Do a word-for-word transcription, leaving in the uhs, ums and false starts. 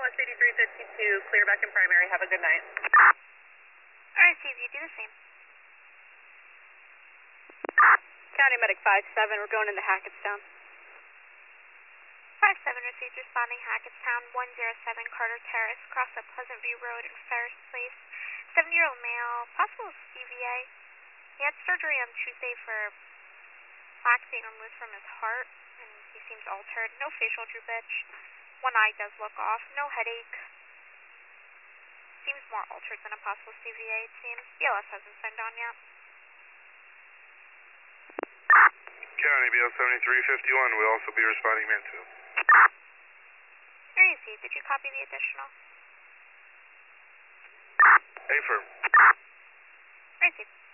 Dallas eighty-three fifty-two, clear back in primary. Have a good night. Alright, Steve, you do the same. County Medic five seven, we're going into Hackettstown. five seven received responding Hackettstown, one oh seven Carter Terrace, across the Pleasant View Road in Ferris Place. seventy-year-old male, possible C V A. He had surgery on Tuesday for plaques being removed from his heart, and he seems altered. No facial droopage. One eye does look off. No headache. Seems more altered than a possible C V A, it seems. B L S hasn't signed on yet. County B L seventy-three fifty-one will also be responding Mansfield. Here you see. Did you copy the additional? Affirm. Right, Steve.